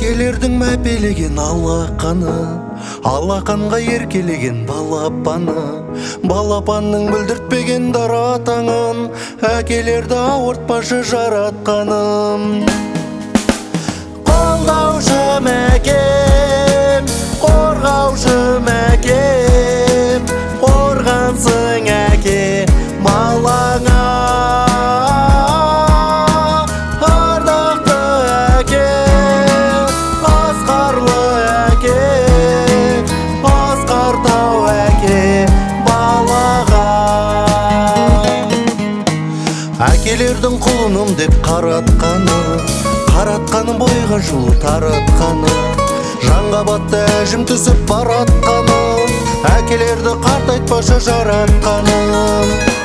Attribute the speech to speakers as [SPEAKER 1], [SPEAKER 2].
[SPEAKER 1] Әкелердің мәпелеген алақанға еркелеген балапанның бүлдіртпеген дара таңын, әкелерді ауыртпашы жаратқаным. Қолдаушым әкем, қорғаушым әкем, қорғансың әке балаңа. Ардақты әке, асқарлы әке, асқар әке балаға. Әкелердің құлыным деп қаратқаны бойға жол таратқаны, жанға батты әжім түсіп баратқаны, әкелерді қартайтпашы жаратқаным.